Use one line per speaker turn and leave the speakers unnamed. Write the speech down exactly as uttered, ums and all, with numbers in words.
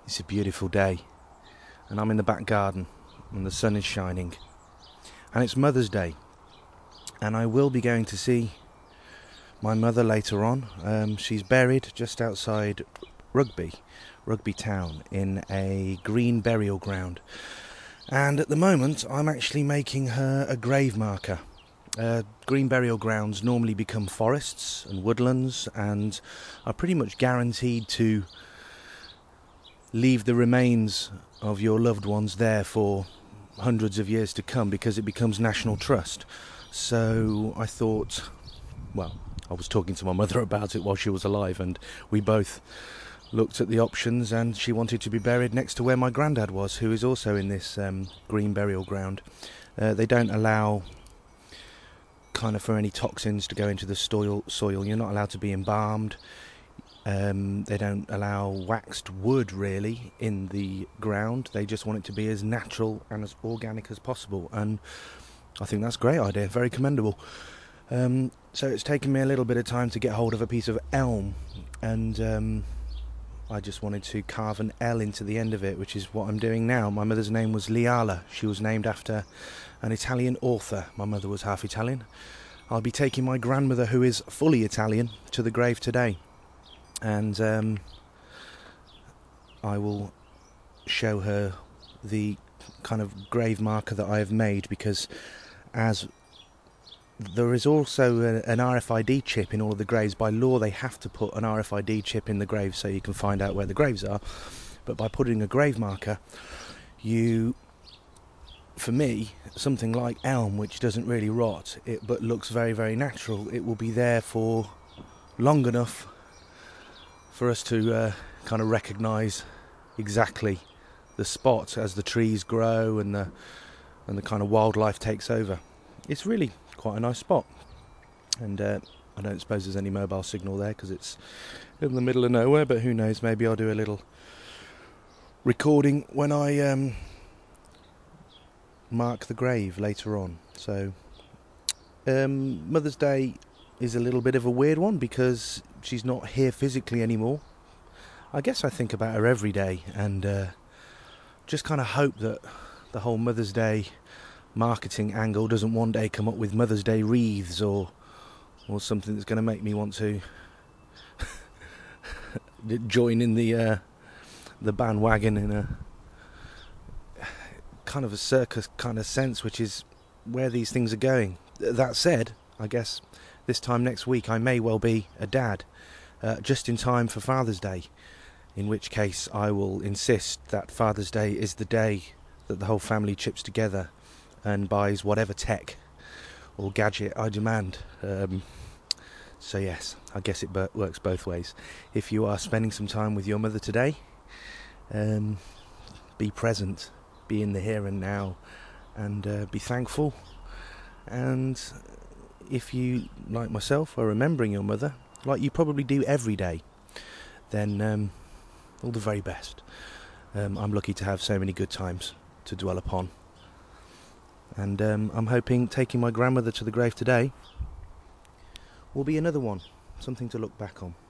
It's a beautiful day, and I'm in the back garden, and the sun is shining, and it's Mother's Day, and I will be going to see my mother later on. Um, she's buried just outside Rugby, Rugby Town, in a green burial ground, and at the moment I'm actually making her a grave marker. Uh, green burial grounds normally become forests and woodlands and are pretty much guaranteed to leave the remains of your loved ones there for hundreds of years to come, because it becomes national trust. So I thought, well, I was talking to my mother about it while she was alive, and we both looked at the options, and she wanted to be buried next to where my granddad was, who is also in this um, green burial ground. Uh, they don't allow kind of for any toxins to go into the soil. soil. You're not allowed to be embalmed. Um, they don't allow waxed wood really in the ground. They just want it to be as natural and as organic as possible, and I think that's a great idea, very commendable. Um, so it's taken me a little bit of time to get hold of a piece of elm, and um, I just wanted to carve an L into the end of it, which is what I'm doing now. My mother's name was Leala. She was named after an Italian author. My mother was half Italian. I'll be taking my grandmother, who is fully Italian, to the grave today. And um, I will show her the kind of grave marker that I have made, because as there is also a, an R F I D chip in all of the graves. By law they have to put an R F I D chip in the grave so you can find out where the graves are, but by putting a grave marker, you, for me, something like elm, which doesn't really rot it but looks very very natural, it will be there for long enough for us to uh, kind of recognise exactly the spot as the trees grow and the and the kind of wildlife takes over. It's really quite a nice spot, and uh, I don't suppose there's any mobile signal there because it's in the middle of nowhere, but who knows, maybe I'll do a little recording when I um, mark the grave later on. So um, Mother's Day is a little bit of a weird one because she's not here physically anymore. I guess I think about her every day, and uh, just kind of hope that the whole Mother's Day marketing angle doesn't one day come up with Mother's Day wreaths or or something that's going to make me want to join in the uh, the bandwagon in a kind of a circus kind of sense, which is where these things are going. That said, I guess this time next week I may well be a dad, uh, just in time for Father's Day, in which case I will insist that Father's Day is the day that the whole family chips together and buys whatever tech or gadget I demand. Um, so yes, I guess it works both ways. If you are spending some time with your mother today, um, be present, be in the here and now, and uh, be thankful. And if you, like myself, are remembering your mother, like you probably do every day, then um, all the very best. Um, I'm lucky to have so many good times to dwell upon. And um, I'm hoping taking my grandmother to the grave today will be another one, something to look back on.